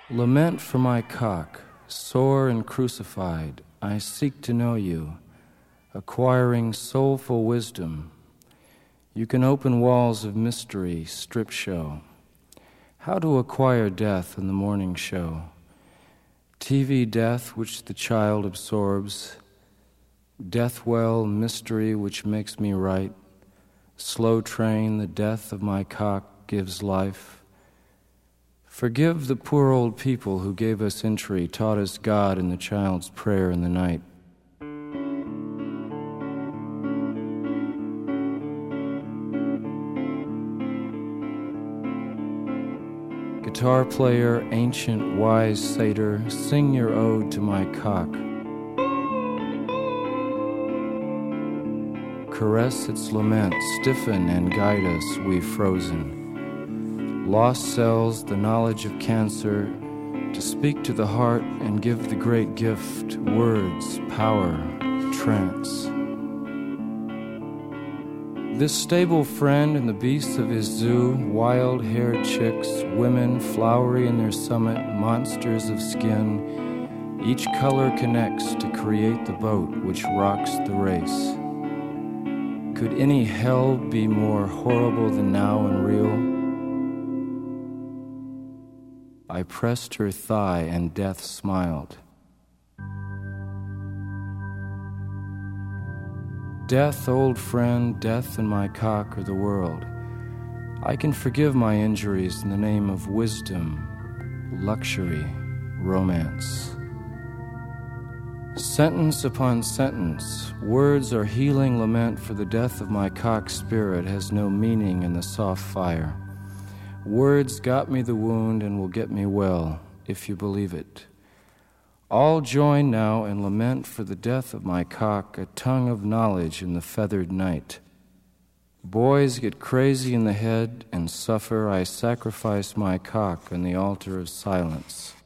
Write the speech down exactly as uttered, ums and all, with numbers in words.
Lament for my cock, sore and crucified, I seek to know you, acquiring soulful wisdom. You can open walls of mystery, strip show. How to acquire death in the morning show. T V death which the child absorbs. Death well, mystery which makes me right. Slow train, the death of my cock gives life. Forgive the poor old people who gave us entry, taught us God in the child's prayer in the night. Guitar player, ancient, wise satyr, sing your ode to my cock. Caress its lament, stiffen and guide us, we frozen. Lost cells, the knowledge of cancer, to speak to the heart and give the great gift, words, power, trance. This stable friend and the beasts of his zoo, wild-haired chicks, women, flowery in their summit, monsters of skin, each color connects to create the boat which rocks the race. Could any hell be more horrible than now and real? I pressed her thigh and death smiled. Death, old friend, death and my cock are the world. I can forgive my injuries in the name of wisdom, luxury, romance. Sentence upon sentence, words are healing lament for the death of my cock spirit has no meaning in the soft fire. Words got me the wound and will get me well, if you believe it. All join now in lament for the death of my cock, a tongue of knowledge in the feathered night. Boys get crazy in the head and suffer. I sacrifice my cock on the altar of silence.